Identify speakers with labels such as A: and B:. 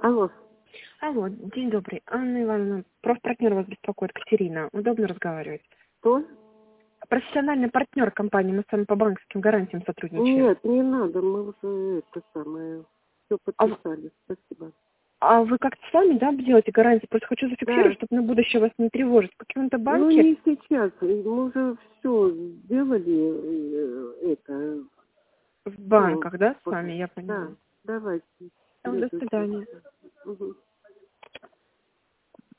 A: Алло.
B: Алло, день добрый. Анна Ивановна, профпартнер вас беспокоит, Катерина. Удобно разговаривать?
A: Кто?
B: Профессиональный партнер компании, мы с вами по банковским гарантиям сотрудничаем.
A: Нет, не надо, мы уже это самое, все подписали, спасибо.
B: А вы как-то сами, да, делаете гарантии? Просто хочу зафиксировать,
A: Да,
B: чтобы на будущее вас не тревожить. В каком-то
A: ну
B: банке
A: не сейчас, мы уже все сделали, это,
B: в
A: все,
B: банках, да, с вами, я
A: да,
B: поняла.
A: давайте, в
B: До
A: следующий
B: свидания.
A: раз. Мгм.